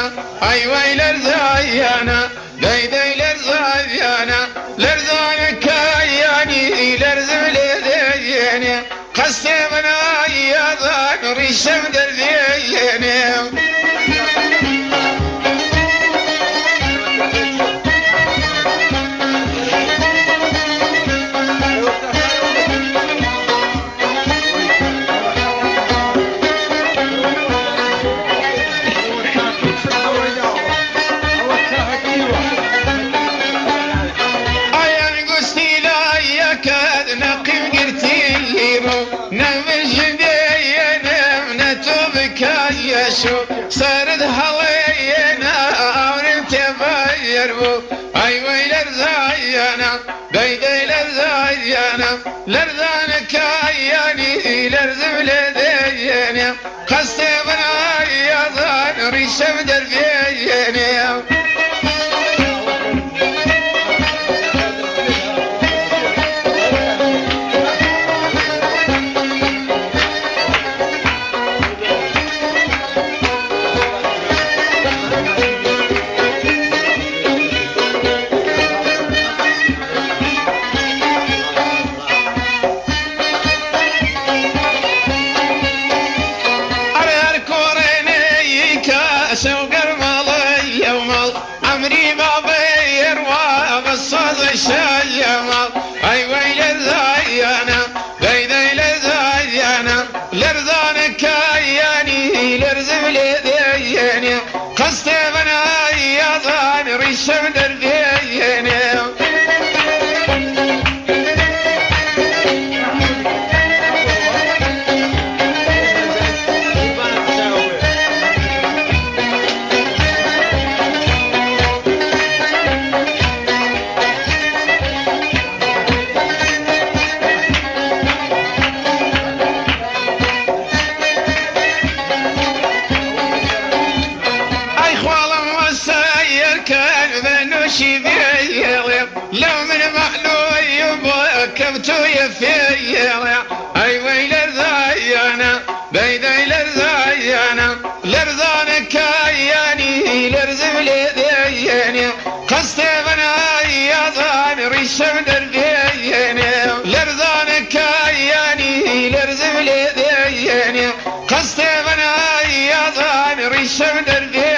أيوة لرزايانا دايداي لرزايانا لرزانا كاياني لرزم لديني قسمنا يا ذان ريشم درديني سرد هوينا ورنت بيربو أيوة لرزايانا دايداي لرزايانا لرزانا كاياني لرزم لديني قسمنا يا ظان ريشم دربيني سوق المال يوم عمري ما بير وبصاد الشيمال أيوة لرزايانا دايداي لرزايانا لرزانا كاياني لرزم لديني قسمنا يا ظان ريشم درديني لو من مخلوي بكبتو يفيا أيوة لرزايانا دايداي لرزايانا لرزانا كاياني لرزم لديني قسمنا يا ظان ريشم درديني لرزانا كاياني لرزم لديني قسمنا يا ظان ريشم درديني